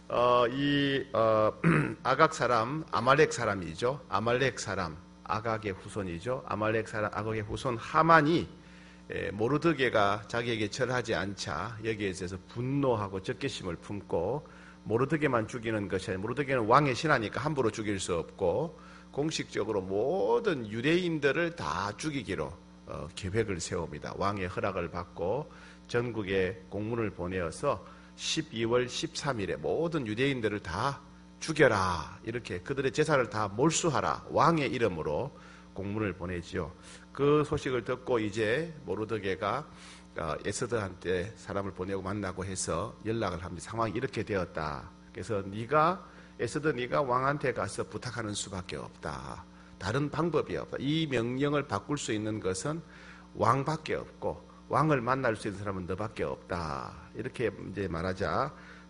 아각 사람, 아말렉 사람이죠. 아말렉 사람, 아각의 후손이죠. 아말렉 사람, 아각의 후손 하만이 모르드게가 자기에게 절하지 않자 여기에 대해서 분노하고 적개심을 품고 모르드게만 죽이는 것이 아니라 모르드게는 왕의 신하니까 함부로 죽일 수 없고 공식적으로 모든 유대인들을 다 죽이기로 계획을 세웁니다. 왕의 허락을 받고 전국에 공문을 보내어서 12월 13일에 모든 유대인들을 다 죽여라, 이렇게 그들의 재산을 다 몰수하라, 왕의 이름으로 공문을 보내지요. 그 소식을 듣고 이제 모르드게가 에스더한테 사람을 보내고 만나고 해서 연락을 합니다. 상황이 이렇게 되었다. 그래서 에스더 네가 왕한테 가서 부탁하는 수밖에 없다. 다른 방법이 없다. 이 명령을 바꿀 수 있는 것은 왕밖에 없고 왕을 만날 수 있는 사람은 너밖에 없다. 이렇게 이제 말하자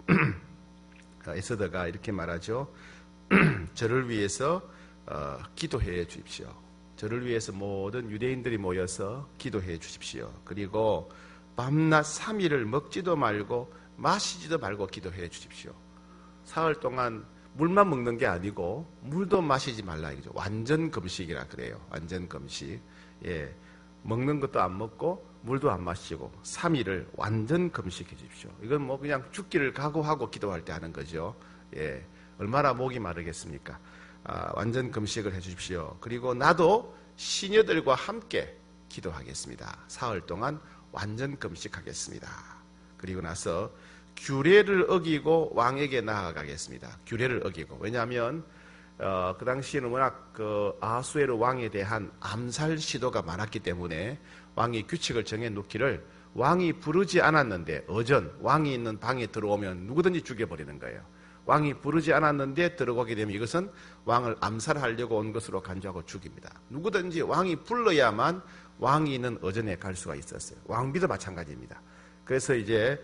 에스더가 이렇게 말하죠. 저를 위해서 기도해 주십시오. 저를 위해서 모든 유대인들이 모여서 기도해 주십시오. 그리고 밤낮 3일을 먹지도 말고 마시지도 말고 기도해 주십시오. 사흘 동안 물만 먹는 게 아니고 물도 마시지 말라 이거죠. 완전 금식이라 그래요. 완전 금식. 예. 먹는 것도 안 먹고 물도 안 마시고 3일을 완전 금식해 주십시오. 이건 뭐 그냥 죽기를 각오하고 기도할 때 하는 거죠. 예. 얼마나 목이 마르겠습니까? 완전 금식을 해 주십시오. 그리고 나도 시녀들과 함께 기도하겠습니다. 사흘 동안 완전 금식하겠습니다. 그리고 나서 규례를 어기고 왕에게 나아가겠습니다. 규례를 어기고. 왜냐하면 그 당시에는 워낙 아하수에로 왕에 대한 암살 시도가 많았기 때문에 왕이 규칙을 정해 놓기를 왕이 부르지 않았는데 왕이 있는 방에 들어오면 누구든지 죽여버리는 거예요. 왕이 부르지 않았는데 들어가게 되면 이것은 왕을 암살하려고 온 것으로 간주하고 죽입니다. 누구든지 왕이 불러야만 왕이 있는 어전에 갈 수가 있었어요. 왕비도 마찬가지입니다. 그래서 이제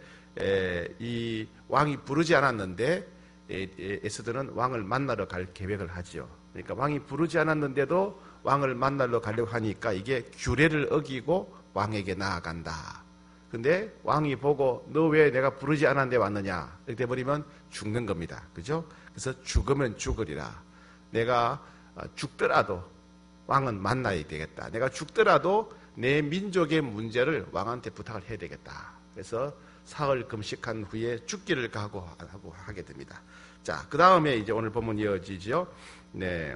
이 왕이 부르지 않았는데 에스더는 왕을 만나러 갈 계획을 하지요. 그러니까 왕이 부르지 않았는데도 왕을 만나러 가려고 하니까 이게 규례를 어기고 왕에게 나아간다. 근데 왕이 보고 너 왜 내가 부르지 않았는데 왔느냐 이렇게 돼버리면 죽는 겁니다. 그죠? 그래서 죽으면 죽으리라. 내가 죽더라도 왕은 만나야 되겠다. 내가 죽더라도 내 민족의 문제를 왕한테 부탁을 해야 되겠다. 그래서 사흘 금식한 후에 죽기를 각오하고 하게 됩니다. 자, 그 다음에 이제 오늘 본문 이어지죠. 네.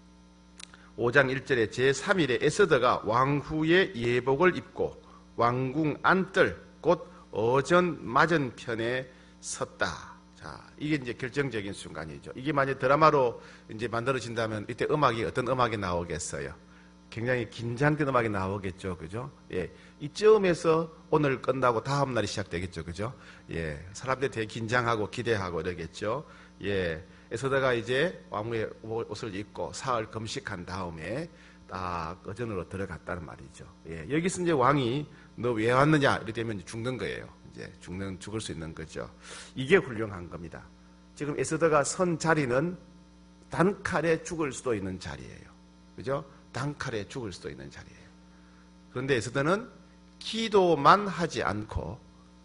5장 1절에 제3일에 에스더가 왕후의 예복을 입고 왕궁 안뜰 곧 어전 맞은편에 섰다. 자, 이게 이제 결정적인 순간이죠. 이게 만약 드라마로 이제 만들어진다면 이때 어떤 음악이 나오겠어요? 굉장히 긴장된 음악이 나오겠죠. 그죠? 예. 이쯤에서 오늘 끝나고 다음 날이 시작되겠죠. 그죠? 예. 사람들이 되게 긴장하고 기대하고 이러겠죠. 예. 에스더가 이제 왕후의 옷을 입고 사흘 금식한 다음에 딱 어전으로 들어갔다는 말이죠. 예. 여기서 이제 왕이 너 왜 왔느냐 이렇게 되면 죽는 거예요. 이제 죽을 수 있는 거죠. 이게 훌륭한 겁니다. 지금 에스더가 선 자리는 단칼에 죽을 수도 있는 자리예요. 그죠? 단칼에 죽을 수도 있는 자리예요. 그런데 에스더는 기도만 하지 않고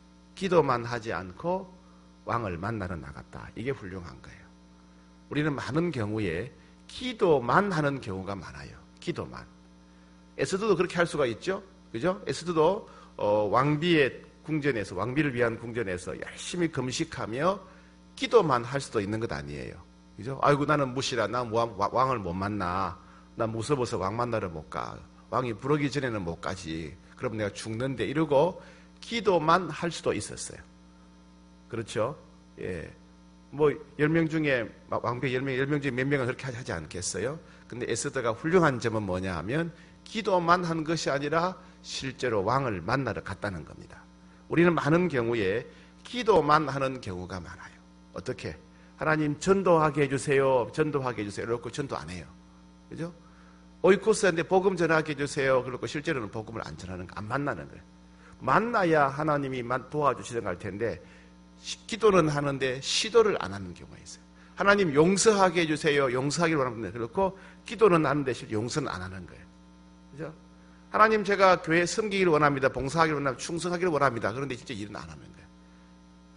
왕을 만나러 나갔다. 이게 훌륭한 거예요. 우리는 많은 경우에 기도만 하는 경우가 많아요. 기도만. 에스더도 그렇게 할 수가 있죠. 그죠? 에스더도 왕비의 궁전에서, 왕비를 위한 궁전에서 열심히 금식하며 기도만 할 수도 있는 것 아니에요. 그죠? 아이고 나는 무시라. 나 왕을 못 만나. 나 무서워서 왕 만나러 못 가. 왕이 부르기 전에는 못 가지. 그럼 내가 죽는데 이러고 기도만 할 수도 있었어요. 그렇죠? 예. 뭐 10명 중에 왕비 10명 중에 몇 명은 그렇게 하지 않겠어요? 근데 에스더가 훌륭한 점은 뭐냐 하면 기도만 한 것이 아니라 실제로 왕을 만나러 갔다는 겁니다. 우리는 많은 경우에 기도만 하는 경우가 많아요. 어떻게? 하나님 전도하게 해주세요. 전도하게 해주세요. 이렇게 전도 안 해요. 그죠? 오이코스한테 복음 전하게 해주세요. 그렇고 실제로는 복음을 안 전하는 거, 안 만나는 거예요. 만나야 하나님이 도와주시는 걸 텐데 기도는 하는데 시도를 안 하는 경우가 있어요. 하나님 용서하게 해주세요. 용서하기를 원하는데 그렇고 기도는 하는데 용서는 안 하는 거예요. 그죠? 하나님 제가 교회 섬기기를 원합니다. 봉사하기를 원합니다. 충성하기를 원합니다. 그런데 진짜 일은 안 하는 거예요.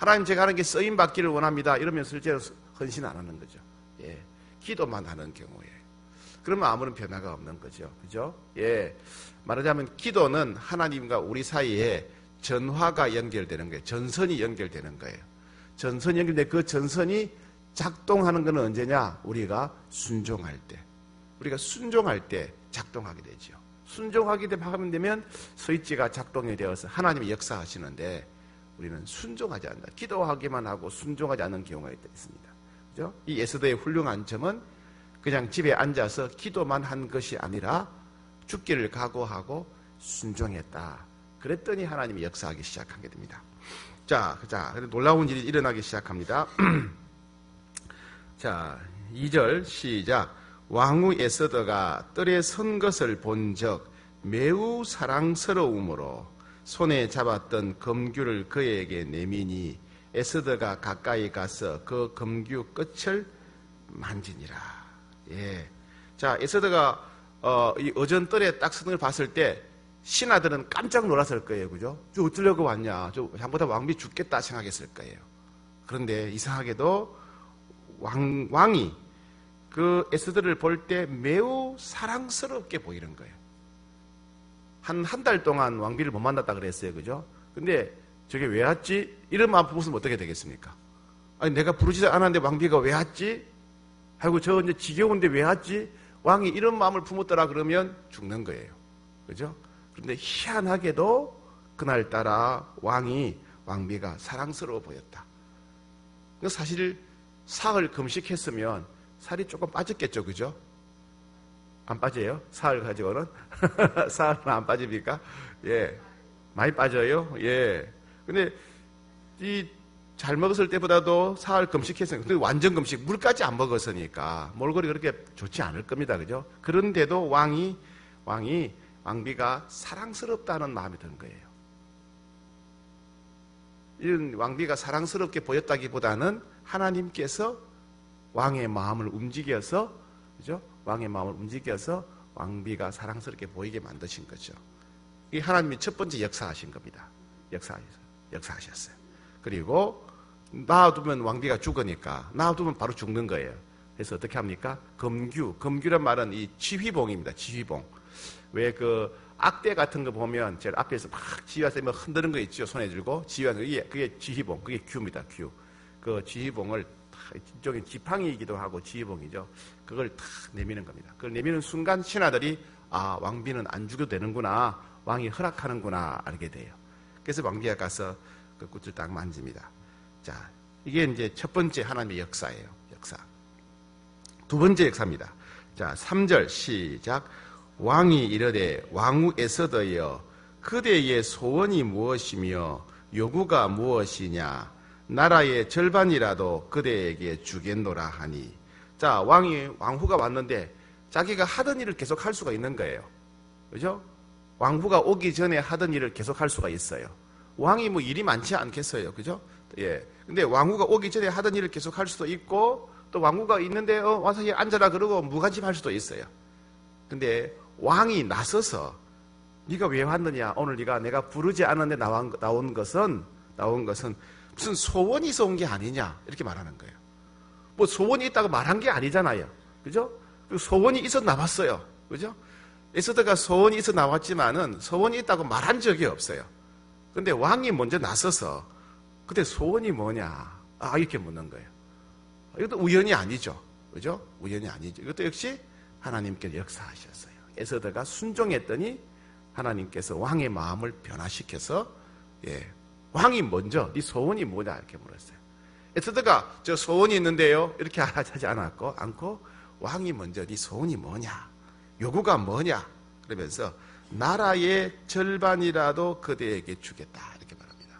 하나님 제가 하는 게 쓰임 받기를 원합니다. 이러면 실제로 헌신 안 하는 거죠. 예. 기도만 하는 경우에. 그러면 아무런 변화가 없는 거죠. 그죠? 예. 말하자면 기도는 하나님과 우리 사이에 전화가 연결되는 거예요. 전선이 연결되는 거예요. 전선이 연결돼 그 전선이 작동하는 것은 언제냐? 우리가 순종할 때. 우리가 순종할 때 작동하게 되죠. 순종하게 되면 스위치가 작동이 되어서 하나님이 역사하시는데 우리는 순종하지 않는다. 기도하기만 하고 순종하지 않는 경우가 있습니다. 그죠? 이 에스더의 훌륭한 점은 그냥 집에 앉아서 기도만 한 것이 아니라 죽기를 각오하고 순종했다. 그랬더니 하나님이 역사하기 시작하게 됩니다. 자, 놀라운 일이 일어나기 시작합니다. 자, 2절 시작. 왕후 에스더가 뜰에 선 것을 본 적 매우 사랑스러움으로 손에 잡았던 검규를 그에게 내미니 에스더가 가까이 가서 그 검규 끝을 만지니라. 예. 자, 에스더가 이 어전 뜰에 딱 서는 걸 봤을 때 신하들은 깜짝 놀랐을 거예요. 그죠? 저 어쩌려고 왔냐? 저 잘못하면 왕비 죽겠다 생각했을 거예요. 그런데 이상하게도 왕이 그 에스더를 볼 때 매우 사랑스럽게 보이는 거예요. 한 달 동안 왕비를 못 만났다 그랬어요. 그죠? 근데 저게 왜 왔지? 이런 마음 품었으면 어떻게 되겠습니까? 아니, 내가 부르지도 않았는데 왕비가 왜 왔지? 아이고, 저 이제 지겨운데 왜 왔지? 왕이 이런 마음을 품었더라 그러면 죽는 거예요. 그죠? 그런데 희한하게도 그날따라 왕비가 사랑스러워 보였다. 사실 사흘 금식했으면 살이 조금 빠졌겠죠. 그죠? 안 빠져요? 사흘 가지고는? 사흘은 안 빠집니까? 예. 많이 빠져요? 예. 근데 잘 먹었을 때보다도 사흘 금식했으니까, 근데 완전 금식, 물까지 안 먹었으니까 몰골이 그렇게 좋지 않을 겁니다. 그죠? 그런데도 왕비가 사랑스럽다는 마음이 든 거예요. 이런 왕비가 사랑스럽게 보였다기보다는 하나님께서 왕의 마음을 움직여서, 그죠? 왕의 마음을 움직여서 왕비가 사랑스럽게 보이게 만드신 거죠. 이 하나님이 첫 번째 역사하신 겁니다. 역사하셨어요. 그리고 놔두면 왕비가 죽으니까 놔두면 바로 죽는 거예요. 그래서 어떻게 합니까? 검규란 말은 이 지휘봉입니다. 지휘봉. 왜 그 악대 같은 거 보면 제일 앞에서 막 지휘하서 흔드는 거 있죠. 손에 들고 지휘하는 거. 그게 지휘봉. 그게 규입니다. 규. 그 지휘봉을 이쪽에 지팡이이기도 하고 지휘봉이죠. 그걸 탁 내미는 겁니다. 그걸 내미는 순간 신하들이 아, 왕비는 안 죽여도 되는구나. 왕이 허락하는구나 알게 돼요. 그래서 왕비가 가서 그 굿을 딱 만집니다. 자, 이게 이제 첫 번째 하나님의 역사예요. 역사. 두 번째 역사입니다. 자, 3절 시작. 왕이 이르되 왕후 에스더여 그대의 소원이 무엇이며 요구가 무엇이냐 나라의 절반이라도 그대에게 주겠노라 하니. 자, 왕후가 왔는데 자기가 하던 일을 계속 할 수가 있는 거예요. 그죠? 왕후가 오기 전에 하던 일을 계속 할 수가 있어요. 왕이 뭐 일이 많지 않겠어요. 그죠? 예. 근데 왕후가 오기 전에 하던 일을 계속 할 수도 있고 또 왕후가 있는데 와서 hier 앉아라 그러고 무관심 할 수도 있어요. 근데 왕이 나서서 네가 왜 왔느냐? 오늘 내가 부르지 않았는데 나온 것은 무슨 소원이 있어 온 게 아니냐? 이렇게 말하는 거예요. 뭐 소원이 있다고 말한 게 아니잖아요. 그죠? 그 소원이 있어 나왔어요. 그죠? 에스더가 소원이 있어 나왔지만은 소원이 있다고 말한 적이 없어요. 근데 왕이 먼저 나서서 그때 소원이 뭐냐? 이렇게 묻는 거예요. 이것도 우연이 아니죠. 그죠? 우연이 아니죠. 이것도 역시 하나님께서 역사하셨어요. 에스더가 순종했더니 하나님께서 왕의 마음을 변화시켜서 왕이 먼저 네 소원이 뭐냐 이렇게 물었어요. 에스더가 저 소원이 있는데요 이렇게 하지 않고 왕이 먼저 네 소원이 뭐냐 요구가 뭐냐 그러면서 나라의 절반이라도 그대에게 주겠다 이렇게 말합니다.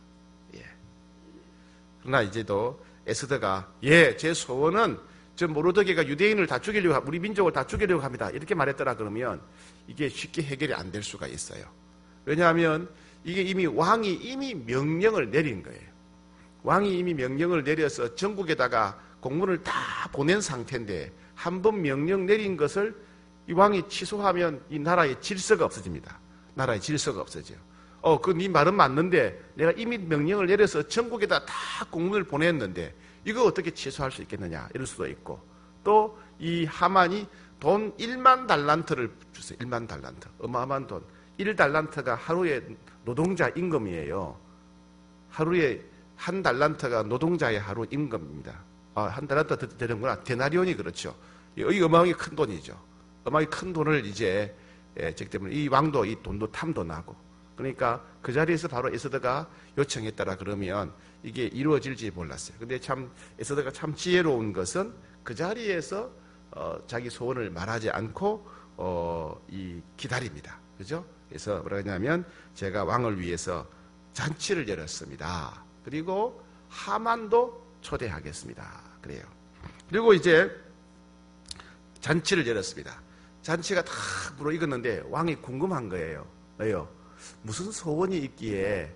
그러나 이제도 에스더가 제 소원은 저 모르드게가 유대인을 다 죽이려고 우리 민족을 다 죽이려고 합니다. 이렇게 말했더라 그러면 이게 쉽게 해결이 안 될 수가 있어요. 왜냐하면 이게 왕이 이미 명령을 내린 거예요. 왕이 이미 명령을 내려서 전국에다가 공문을 다 보낸 상태인데 한 번 명령 내린 것을 이 왕이 취소하면 이 나라의 질서가 없어집니다. 나라의 질서가 없어져요. 그 네 말은 맞는데 내가 이미 명령을 내려서 전국에다 다 공문을 보냈는데 이거 어떻게 취소할 수 있겠느냐 이럴 수도 있고, 또 이 하만이 돈 1만 달란트를 주세요. 1만 달란트. 어마어마한 돈. 1달란트가 하루의 노동자 임금이에요. 하루에 한 달란트가 노동자의 하루 임금입니다. 한 달란트 되는구나. 데나리온이 그렇죠. 이 어마어마하게 큰 돈이죠. 어마어마하게 큰 돈을 이제 즉 때문에 이 왕도 이 돈도 탐도 나고, 그러니까 그 자리에서 바로 에스더가 요청했다라 그러면 이게 이루어질지 몰랐어요. 근데 참 에스더가 참 지혜로운 것은 그 자리에서 자기 소원을 말하지 않고 이 기다립니다. 그죠? 그래서 뭐라 하냐면 제가 왕을 위해서 잔치를 열었습니다. 그리고 하만도 초대하겠습니다. 그래요. 그리고 이제 잔치를 열었습니다. 잔치가 다 무르익었는데 왕이 궁금한 거예요. 왜요? 무슨 소원이 있기에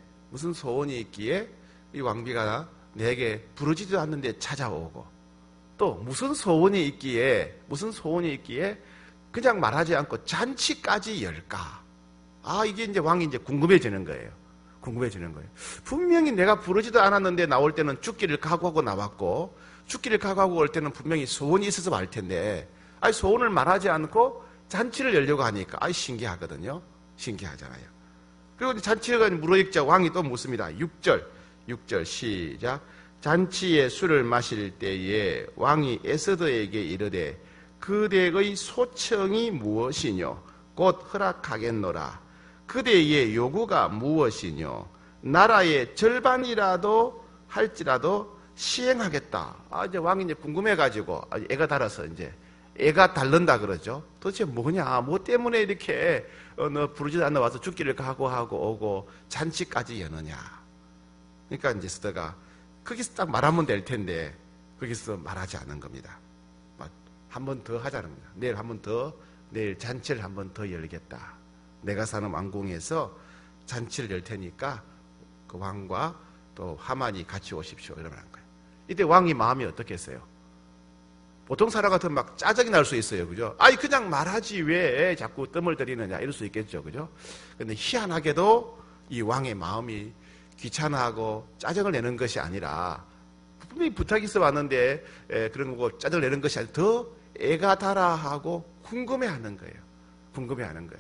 이 왕비가 내게 부르지도 않는데 찾아오고, 또 무슨 소원이 있기에 그냥 말하지 않고 잔치까지 열까? 이게 이제 왕이 이제 궁금해지는 거예요. 분명히 내가 부르지도 않았는데 나올 때는 죽기를 각오하고 나왔고, 죽기를 각오하고 올 때는 분명히 소원이 있어서 말 텐데, 소원을 말하지 않고 잔치를 열려고 하니까 신기하거든요. 신기하잖아요. 그리고 잔치가 무르익자 왕이 또 묻습니다. 6절 시작. 잔치에 술을 마실 때에 왕이 에스더에게 이르되 그대의 소청이 무엇이뇨? 곧 허락하겠노라. 그대의 요구가 무엇이뇨? 나라의 절반이라도 할지라도 시행하겠다. 이제 왕이 이제 궁금해가지고 애가 달아서 이제 애가 닳는다 그러죠. 도대체 뭐냐? 뭐 때문에 이렇게 너 부르지도 않아 와서 죽기를 각오하고 오고 잔치까지 여느냐? 그러니까 이제 에스더가 거기서 딱 말하면 될 텐데 거기서 말하지 않은 겁니다. 한 번 더 하자는 겁니다. 내일 잔치를 한 번 더 열겠다. 내가 사는 왕궁에서 잔치를 열 테니까 그 왕과 또 하만이 같이 오십시오. 이러면 한 거예요. 이때 왕이 마음이 어떻겠어요? 보통 사람 같으면 막 짜증이 날 수 있어요. 그죠? 그냥 말하지 왜 자꾸 뜸을 들이느냐 이럴 수 있겠죠. 그죠? 근데 희한하게도 이 왕의 마음이 귀찮아하고 짜증을 내는 것이 아니라, 분명히 부탁이 있어 왔는데 그런 거고 짜증을 내는 것이 아니라 더 애가 달아하고 궁금해하는 거예요.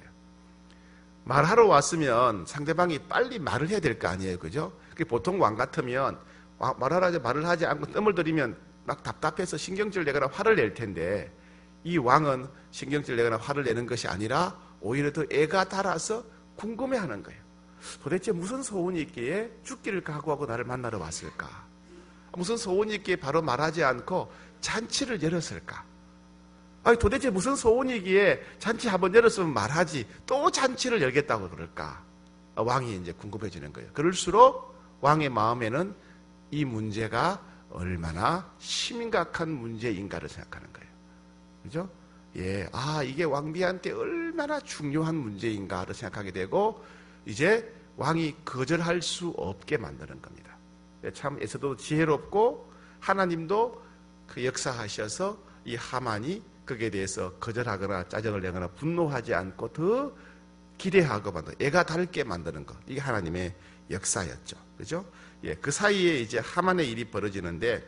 말하러 왔으면 상대방이 빨리 말을 해야 될 거 아니에요. 그죠? 보통 왕 같으면 말을 하지 않고 뜸을 들이면 막 답답해서 신경질 내거나 화를 낼 텐데, 이 왕은 신경질 내거나 화를 내는 것이 아니라 오히려 더 애가 달아서 궁금해하는 거예요. 도대체 무슨 소원이 있기에 죽기를 각오하고 나를 만나러 왔을까? 무슨 소원이 있기에 바로 말하지 않고 잔치를 열었을까? 도대체 무슨 소원이 있기에 잔치 한번 열었으면 말하지 또 잔치를 열겠다고 그럴까? 왕이 이제 궁금해지는 거예요. 그럴수록 왕의 마음에는 이 문제가 얼마나 심각한 문제인가를 생각하는 거예요. 그죠? 이게 왕비한테 얼마나 중요한 문제인가를 생각하게 되고, 이제 왕이 거절할 수 없게 만드는 겁니다. 참 에스더도 지혜롭고 하나님도 그 역사하셔서 이 하만이 거기에 대해서 거절하거나 짜증을 내거나 분노하지 않고 더 기대하고 만드는, 애가 닳게 만드는 것, 이게 하나님의 역사였죠. 그죠? 그 사이에 이제 하만의 일이 벌어지는데,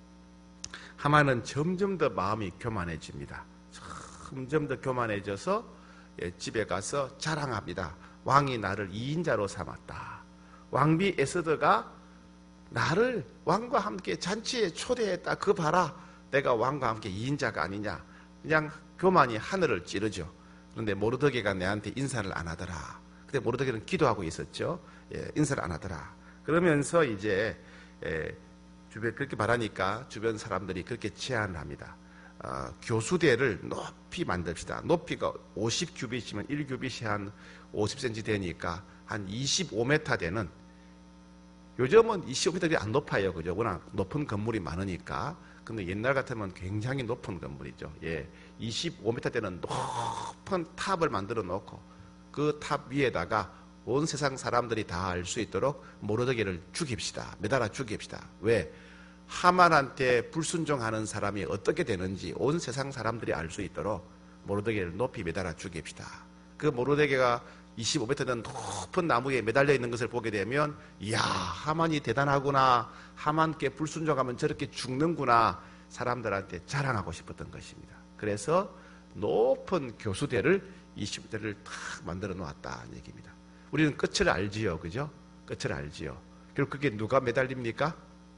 하만은 점점 더 마음이 교만해집니다. 점점 더 교만해져서 집에 가서 자랑합니다. 왕이 나를 2인자로 삼았다. 왕비 에스더가 나를 왕과 함께 잔치에 초대했다. 그거 봐라. 내가 왕과 함께 2인자가 아니냐. 그냥 교만이 하늘을 찌르죠. 그런데 모르드게가 내한테 인사를 안 하더라. 근데 모르드게는 기도하고 있었죠. 인사를 안 하더라. 그러면서 이제 주변 그렇게 말하니까 주변 사람들이 그렇게 제안을 합니다. 교수대를 높이 만듭시다. 높이가 50규빗이면 1규빗이 한 50cm 되니까 한 25m 되는, 요즘은 25m이 안 높아요. 그죠? 워낙 높은 건물이 많으니까. 근데 옛날 같으면 굉장히 높은 건물이죠. 25m 되는 높은 탑을 만들어 놓고 그 탑 위에다가 온 세상 사람들이 다 알 수 있도록 모르드게를 죽입시다. 매달아 죽입시다. 왜? 하만한테 불순종하는 사람이 어떻게 되는지 온 세상 사람들이 알 수 있도록 모르드게를 높이 매달아 죽입시다. 그 모르드게가 25m 되는 높은 나무에 매달려 있는 것을 보게 되면 이야, 하만이 대단하구나, 하만께 불순종하면 저렇게 죽는구나, 사람들한테 자랑하고 싶었던 것입니다. 그래서 높은 교수대를 25대를 탁 만들어 놓았다는 얘기입니다. 우리는 끝을 알지요, 그죠? 끝을 알지요. 결국 그게 누가 매달립니까?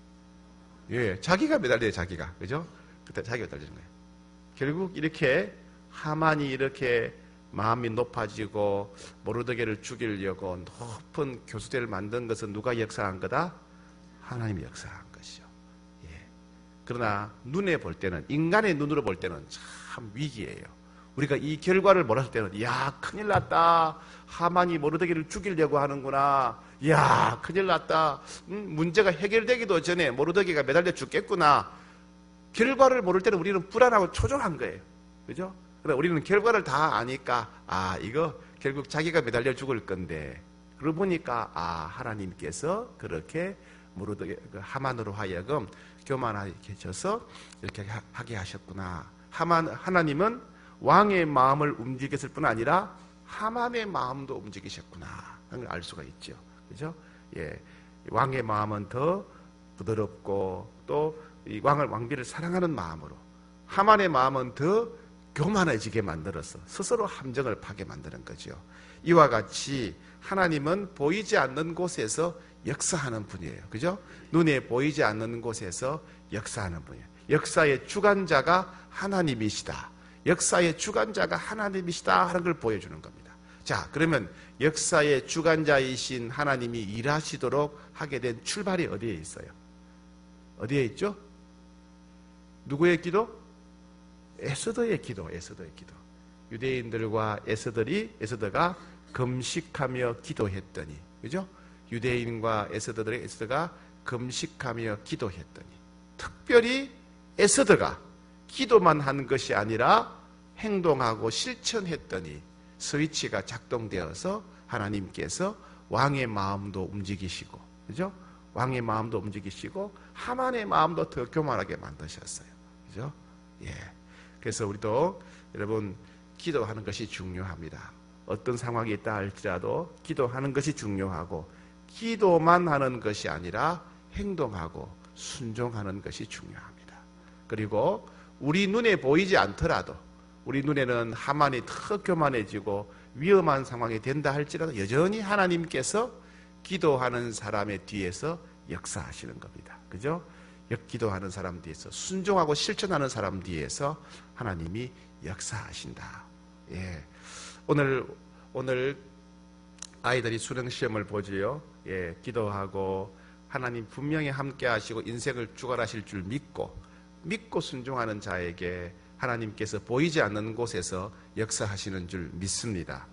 예, 자기가 매달려요, 자기가. 그죠? 그때 자기가 매달리는 거예요. 결국 이렇게 하만이 이렇게 마음이 높아지고 모르드게를 죽이려고 높은 교수대를 만든 것은 누가 역사한 거다? 하나님이 역사한 것이죠. 예. 그러나 눈에 볼 때는, 인간의 눈으로 볼 때는 참 위기예요. 우리가 이 결과를 몰았을 때는 야, 큰일 났다, 하만이 모르드게를 죽이려고 하는구나, 야, 큰일 났다, 문제가 해결되기도 전에 모르드게가 매달려 죽겠구나. 결과를 모를 때는 우리는 불안하고 초조한 거예요. 그죠? 그러나 우리는 결과를 다 아니까 아, 이거 결국 자기가 매달려 죽을 건데, 그러고 보니까 아, 하나님께서 그렇게 모르드게 하만으로 하여금 교만하게 해서 이렇게 하게 하셨구나. 하나님은 왕의 마음을 움직였을 뿐 아니라 하만의 마음도 움직이셨구나 하는 걸 알 수가 있죠. 그죠? 예. 왕의 마음은 더 부드럽고 또 이 왕비를 사랑하는 마음으로, 하만의 마음은 더 교만해지게 만들어서 스스로 함정을 파게 만드는 거죠. 이와 같이 하나님은 보이지 않는 곳에서 역사하는 분이에요. 그죠? 눈에 보이지 않는 곳에서 역사하는 분이에요. 역사의 주관자가 하나님이시다. 역사의 주관자가 하나님이시다 하는 걸 보여주는 겁니다. 자, 그러면 역사의 주관자이신 하나님이 일하시도록 하게 된 출발이 어디에 있어요? 어디에 있죠? 누구의 기도? 에스더의 기도, 에스더의 기도. 유대인들과 에스더가 금식하며 기도했더니, 그죠? 유대인과 에스더가 금식하며 기도했더니, 특별히 에스더가 기도만 한 것이 아니라 행동하고 실천했더니 스위치가 작동되어서 하나님께서 왕의 마음도 움직이시고, 그죠? 왕의 마음도 움직이시고 하만의 마음도 더 교만하게 만드셨어요. 그죠? 예. 그래서 우리도 여러분 기도하는 것이 중요합니다. 어떤 상황이 있다 할지라도 기도하는 것이 중요하고, 기도만 하는 것이 아니라 행동하고 순종하는 것이 중요합니다. 그리고 우리 눈에 보이지 않더라도, 우리 눈에는 하만이 더 교만해지고 위험한 상황이 된다 할지라도 여전히 하나님께서 기도하는 사람의 뒤에서 역사하시는 겁니다. 그죠? 기도하는 사람 뒤에서, 순종하고 실천하는 사람 뒤에서 하나님이 역사하신다. 예. 오늘 아이들이 수능 시험을 보지요. 예. 기도하고 하나님 분명히 함께 하시고 인생을 주관하실 줄 믿고 순종하는 자에게 하나님께서 보이지 않는 곳에서 역사하시는 줄 믿습니다.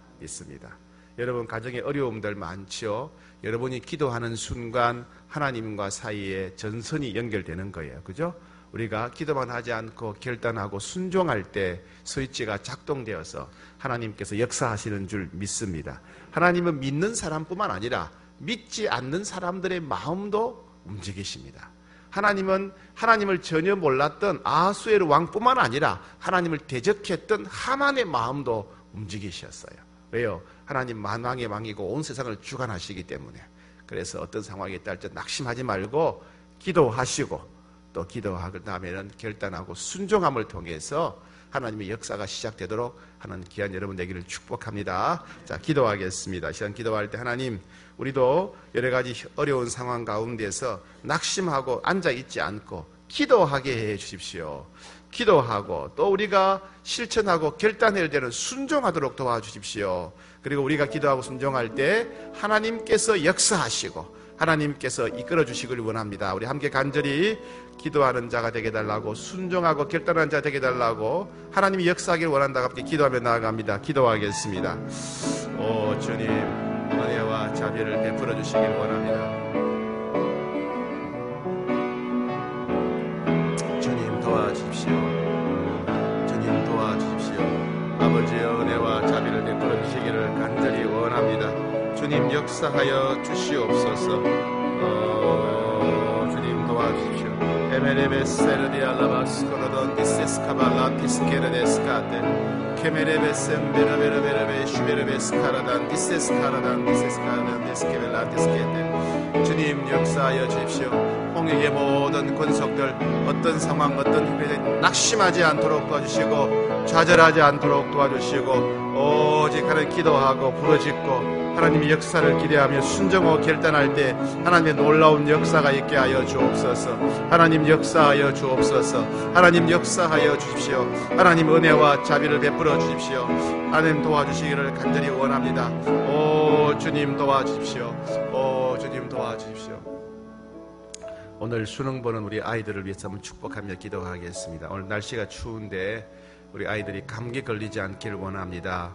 여러분 가정에 어려움들 많죠. 여러분이 기도하는 순간 하나님과 사이에 전선이 연결되는 거예요. 그죠? 우리가 기도만 하지 않고 결단하고 순종할 때 스위치가 작동되어서 하나님께서 역사하시는 줄 믿습니다. 하나님은 믿는 사람뿐만 아니라 믿지 않는 사람들의 마음도 움직이십니다. 하나님은 하나님을 전혀 몰랐던 아하수에르 왕뿐만 아니라 하나님을 대적했던 하만의 마음도 움직이셨어요. 왜요? 하나님 만왕의 왕이고 온 세상을 주관하시기 때문에. 그래서 어떤 상황이 있다 할 때 낙심하지 말고 기도하시고, 또 기도하고 다음에는 결단하고 순종함을 통해서 하나님의 역사가 시작되도록 하는 귀한 여러분 되기를 축복합니다. 자, 기도하겠습니다. 시간 기도할 때 하나님, 우리도 여러 가지 어려운 상황 가운데서 낙심하고 앉아있지 않고 기도하게 해 주십시오. 기도하고 또 우리가 실천하고 결단해야 되는 순종하도록 도와주십시오. 그리고 우리가 기도하고 순종할 때 하나님께서 역사하시고 하나님께서 이끌어 주시길 원합니다. 우리 함께 간절히 기도하는 자가 되게 달라고, 순종하고 결단하는 자가 되게 달라고, 하나님이 역사하기를 원한다고 함께 기도하며 나아갑니다. 기도하겠습니다. 오 주님, 은혜와 자비를 베풀어 주시길 원합니다. 주님 도와주십시오. 주님 도와주십시오. 아버지의 은혜와 자비를 베풀어 주시기를 간절히 원합니다. 주님 역사하여 주시옵소서. 주님 도와주십시오. 에메레베세르디 알라바스코로돈 디세스카발란티스케르데스카데 케메레베센베르베르베르베 슈베르베스카라단 디세스카라단 디스케벨란티스케데 주님 역사하여 주십시오. 홍익의 모든 권속들 어떤 상황 어떤 힘에 낙심하지 않도록 도와주시고 좌절하지 않도록 도와주시고 오직 하나님 기도하고 부르짖고 하나님의 역사를 기대하며 순종하고 결단할 때 하나님의 놀라운 역사가 있게 하여 주옵소서. 하나님 역사하여 주옵소서. 하나님 역사하여 주십시오. 하나님 은혜와 자비를 베풀어 주십시오. 하나님 도와주시기를 간절히 원합니다. 오 주님 도와주십시오. 오 주님 도와주십시오. 오늘 수능 보는 우리 아이들을 위해서 한번 축복하며 기도하겠습니다. 오늘 날씨가 추운데 우리 아이들이 감기 걸리지 않기를 원합니다.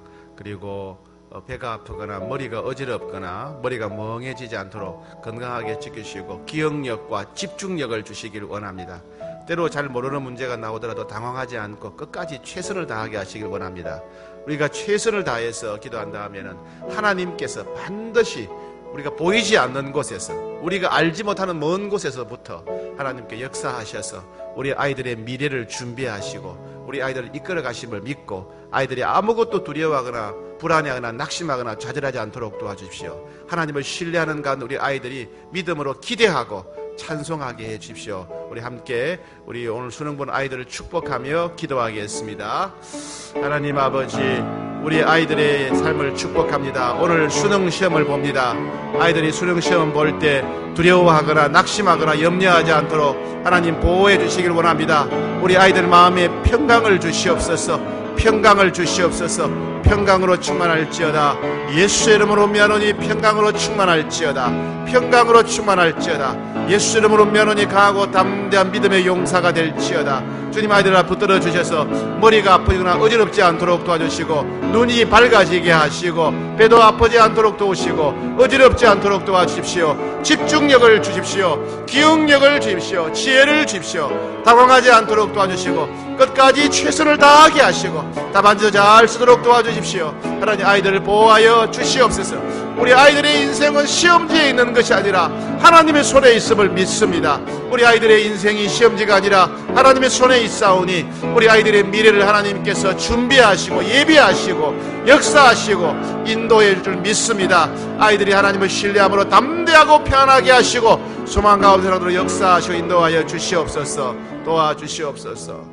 그리고 배가 아프거나 머리가 어지럽거나 머리가 멍해지지 않도록 건강하게 지키시고 기억력과 집중력을 주시기를 원합니다. 때로 잘 모르는 문제가 나오더라도 당황하지 않고 끝까지 최선을 다하게 하시길 원합니다. 우리가 최선을 다해서 기도한다 하면은 하나님께서 반드시 우리가 보이지 않는 곳에서 우리가 알지 못하는 먼 곳에서부터 하나님께 역사하셔서 우리 아이들의 미래를 준비하시고 우리 아이들을 이끌어 가심을 믿고 아이들이 아무것도 두려워하거나 불안해하거나 낙심하거나 좌절하지 않도록 도와주십시오. 하나님을 신뢰하는 가운데 우리 아이들이 믿음으로 기대하고 찬송하게 해 주십시오. 우리 함께 우리 오늘 수능 본 아이들을 축복하며 기도하겠습니다. 하나님 아버지 우리 아이들의 삶을 축복합니다. 오늘 수능 시험을 봅니다. 아이들이 수능 시험 볼 때 두려워하거나 낙심하거나 염려하지 않도록 하나님 보호해 주시길 원합니다. 우리 아이들 마음에 평강을 주시옵소서. 평강을 주시옵소서. 평강으로 충만할지어다. 예수의 이름으로 면하니 평강으로 충만할지어다. 평강으로 충만할지어다. 예수 이름으로 면하니 강하고 담대한 믿음의 용사가 될지어다. 주님 아이들 앞에 붙들어 주셔서 머리가 아프거나 어지럽지 않도록 도와주시고 눈이 밝아지게 하시고 배도 아프지 않도록 도우시고 어지럽지 않도록 도와주십시오. 집중력을 주십시오. 기억력을 주십시오. 지혜를 주십시오. 당황하지 않도록 도와주시고 끝까지 최선을 다하게 하시고 답안지 잘 쓰도록 도와주십시오. 하나님 아이들을 보호하여 주시옵소서. 우리 아이들의 인생은 시험지에 있는 것이 아니라 하나님의 손에 있음을 믿습니다. 우리 아이들의 인생이 시험지가 아니라 하나님의 손에 있사오니 우리 아이들의 미래를 하나님께서 준비하시고 예비하시고 역사하시고 인도해 줄 믿습니다. 아이들이 하나님을 신뢰함으로 담대하고 편하게 하시고 소망 가운데라도 역사하시고 인도하여 주시옵소서. 도와주시옵소서.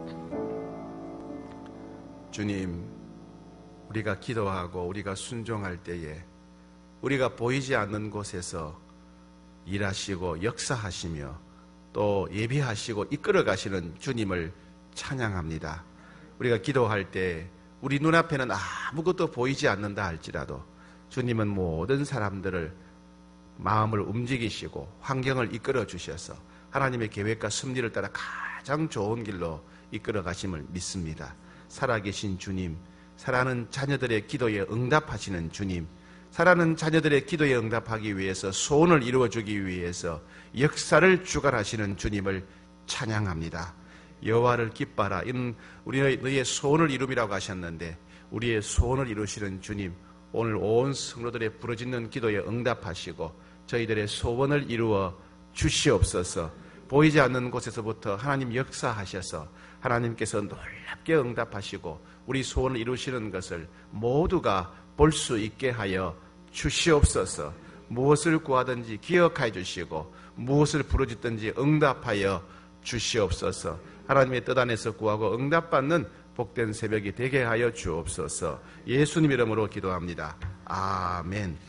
주님, 우리가 기도하고 우리가 순종할 때에 우리가 보이지 않는 곳에서 일하시고 역사하시며 또 예비하시고 이끌어 가시는 주님을 찬양합니다. 우리가 기도할 때 우리 눈앞에는 아무것도 보이지 않는다 할지라도 주님은 모든 사람들을 마음을 움직이시고 환경을 이끌어 주셔서 하나님의 계획과 섭리를 따라 가장 좋은 길로 이끌어 가심을 믿습니다. 살아계신 주님, 살아가는 자녀들의 기도에 응답하시는 주님, 살아가는 자녀들의 기도에 응답하기 위해서 소원을 이루어주기 위해서 역사를 주관하시는 주님을 찬양합니다. 여호와를 기뻐하라. 이는 우리의 너희의 소원을 이룸이라고 하셨는데 우리의 소원을 이루시는 주님, 오늘 온 성도들의 부르짖는 기도에 응답하시고 저희들의 소원을 이루어 주시옵소서. 보이지 않는 곳에서부터 하나님 역사하셔서 하나님께서 놀랍게 응답하시고 우리 소원을 이루시는 것을 모두가 볼 수 있게 하여 주시옵소서. 무엇을 구하든지 기억하여 주시고 무엇을 부르짖든지 응답하여 주시옵소서. 하나님의 뜻 안에서 구하고 응답받는 복된 새벽이 되게 하여 주옵소서. 예수님 이름으로 기도합니다. 아멘.